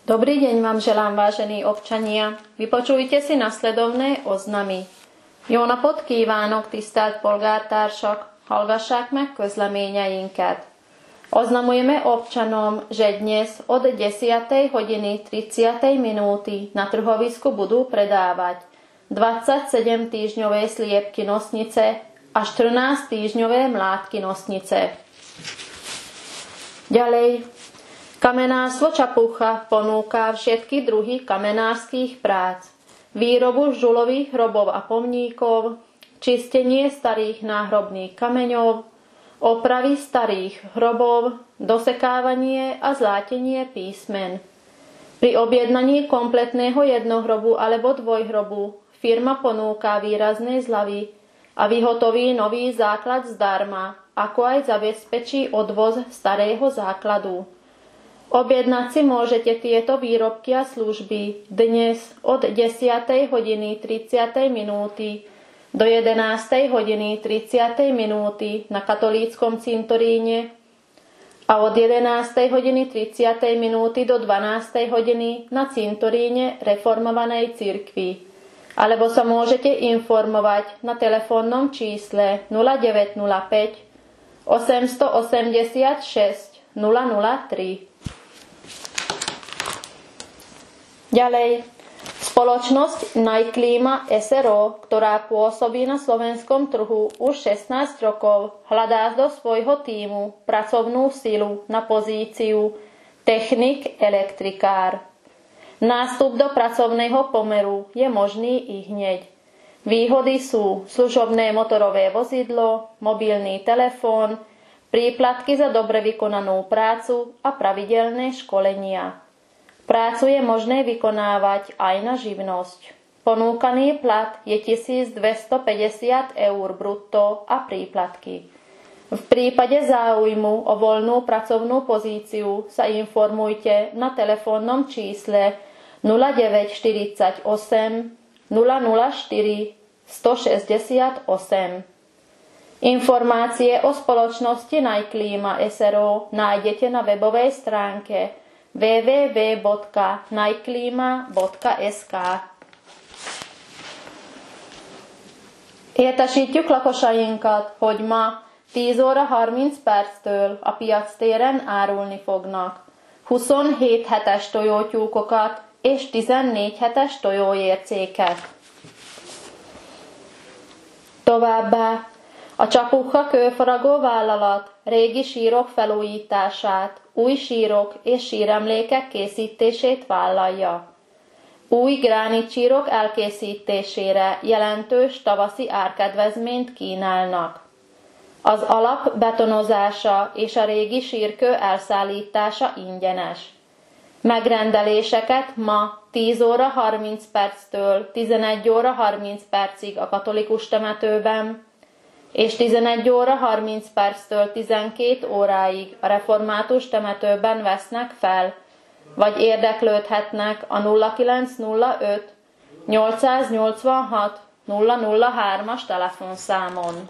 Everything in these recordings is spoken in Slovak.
Dobrý deň vám želám, vážení občania. Vypočujte si nasledovné oznamy. Jó napot kívánok, tisztelt polgártársak! Hallgassák meg közleményeinket. Oznamujeme občanom, že dnes od 10:30 na trhovisku budú predávať 27 týždňové sliepky nosnice a 14 týždňové mlátky nosnice. Ďalej, kamenárstvo Čapucha ponúka všetky druhy kamenárskych prác, výrobu žulových hrobov a pomníkov, čistenie starých náhrobných kameňov, opravy starých hrobov, dosekávanie a zlátenie písmen. Pri objednaní kompletného jednohrobu alebo dvojhrobu firma ponúka výrazné zľavy a vyhotoví nový základ zdarma, ako aj zabezpečí odvoz starého základu. Objednať si môžete tieto výrobky a služby dnes od 10:30 do 11:30 na katolíckom cintoríne a od 11:30 do 12:00 na cintoríne reformovanej cirkvi. Alebo sa môžete informovať na telefónnom čísle 0905 886 003. Ďalej, spoločnosť Najklíma SRO, ktorá pôsobí na slovenskom trhu už 16 rokov, hľadá do svojho tímu pracovnú silu na pozíciu technik elektrikár. Nástup do pracovného pomeru je možný i hneď. Výhody sú služobné motorové vozidlo, mobilný telefón, príplatky za dobre vykonanú prácu a pravidelné školenia. Prácu je možné vykonávať aj na živnosť. Ponúkaný plat je 1250 eur brutto a príplatky. V prípade záujmu o voľnú pracovnú pozíciu sa informujte na telefónnom čísle 0948 004 168. Informácie o spoločnosti Najklíma SRO nájdete na webovej stránke www.najklima.sk. Értesítjük lakosainkat, hogy ma 10 óra 30 perctől a piactéren árulni fognak 27 hetes tojótyúkokat és 14 hetes tojóércéket. Továbbá a Csapucha kőfaragó vállalat régi sírok felújítását, új sírok és síremlékek készítését vállalja. Új gránítsírok elkészítésére jelentős tavaszi árkedvezményt kínálnak. Az alap betonozása és a régi sírkő elszállítása ingyenes. Megrendeléseket ma 10 óra 30 perctől 11 óra 30 percig a katolikus temetőben, és 11 óra 30 perctől 12 óráig a református temetőben vesznek fel, vagy érdeklődhetnek a 0905 886 003-as telefonszámon.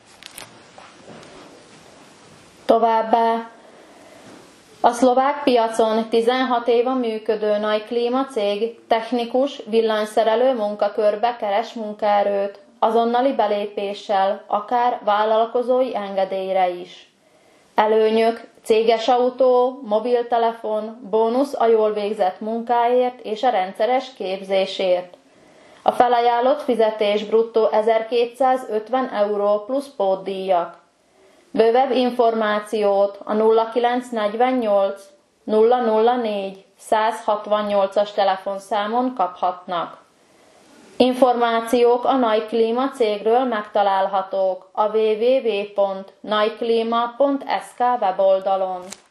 Továbbá a szlovák piacon 16 éve működő Najklíma cég technikus villanyszerelő munkakörbe keres munkaerőt, azonnali belépéssel, akár vállalkozói engedélyre is. Előnyök, céges autó, mobiltelefon, bónusz a jól végzett munkáért és a rendszeres képzésért. A felajánlott fizetés bruttó 1250 euró plusz pótdíjak. Bővebb információt a 0948 004 168-as telefonszámon kaphatnak. Információk a Najklíma cégről megtalálhatók a www.najklima.sk weboldalon.